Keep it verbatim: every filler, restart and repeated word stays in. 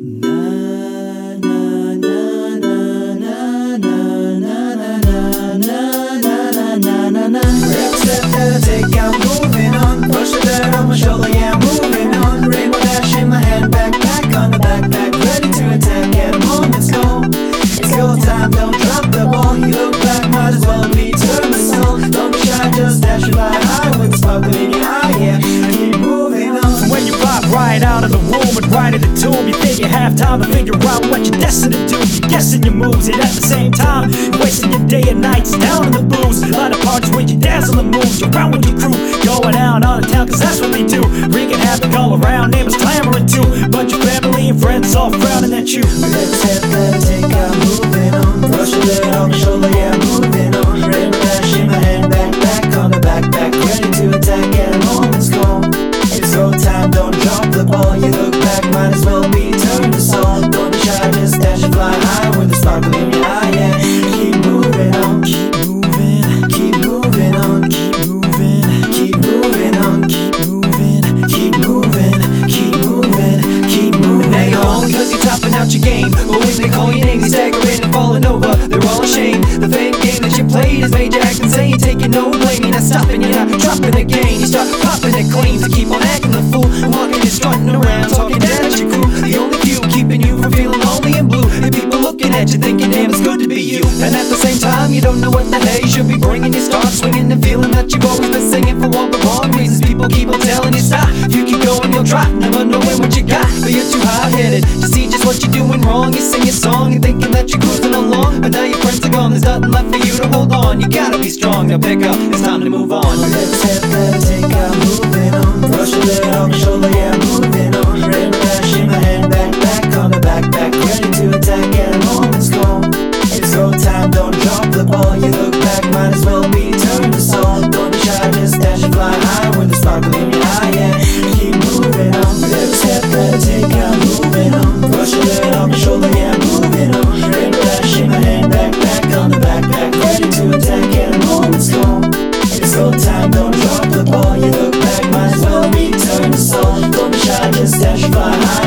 Step that I take, I'm moving on. Push the dirt on my shoulder, yeah, I'm moving on. Rainbow dash in my hand, backpack on the backpack, ready to attack at a moment's call. It's go time, don't drop the ball. You look back, might as well be turn the soul. Don't be shy, just dash it by high with the sparkle in your eye, yeah. Keep moving on. When you pop right out of the womb and right in the tomb, you think you have time to figure out what you're destined to do. You're guessing your moves, and at the same time, you're wasting your day and nights down in the booze. A lot of parties where you dance on the moves, you're around with your crew, going out on the town, cause that's what they do. Wreaking havoc all around, neighbors clamoring too. Bunch of family and friends all frowning at you. Let's step that I take, I'm moving on. Brush the dirt on my shoulder, yeah, I'm moving on. Rainbow dash in my hand, backpack on the backpack, ready to attack at a moment's call. It's go time, don't drop the ball. You look back, might as well be turned to soul. Don't be shy, just dash and fly high with a sparkle in your eye, yeah. Keep moving on, Keep moving, keep moving on, keep moving, keep moving on, keep moving, keep moving, keep moving, keep moving. Hang on, cause you're topping out your game. But when they call your name, you're staggering and falling over. They're all ashamed. The fame game that you played has made you act insane. Taking no blame, you're not stopping, you're not dropping again. You start popping at claims to keep on acting the fool. And walking and strutting around, talking down at your crew. The only few keeping you from feeling lonely and blue. And people looking at you thinking, damn, it's good to be you. And at the same time, you don't know what the hell you should be bringing. You start swinging and feeling that you've always been singing for all the wrong reasons. People keep on telling you stop. You keep going, you'll drop, never knowing what you got. But you're too high-headed to see just what you're doing wrong. You sing your song and thinking that you're cruising along, but now your friends are gone, there's nothing left for you to hold on. You gotta be strong, now pick up, it's time to move on. Let's step that I take, I'm moving on. Brush the dirt on my shoulder, yeah, I'm moving on. Rainbow dash in my hand, backpack on the backpack, ready to attack at a moment's call. It's go time, don't drop the ball. You look back, might as well be turned to soul. Don't be shy, just dash and fly high with a sparkle in your eye, yeah. Keep moving on. Let's step that I take, I'm moving on. Brush the dirt on my shoulder, yeah, I'm moving on. Rainbow dash in my hand, backpack on the backpack, ready to attack at a moment's call. It's go time, don't drop the ball. You look back, might as well be turned to soul. Don't be shy, just dash and fly high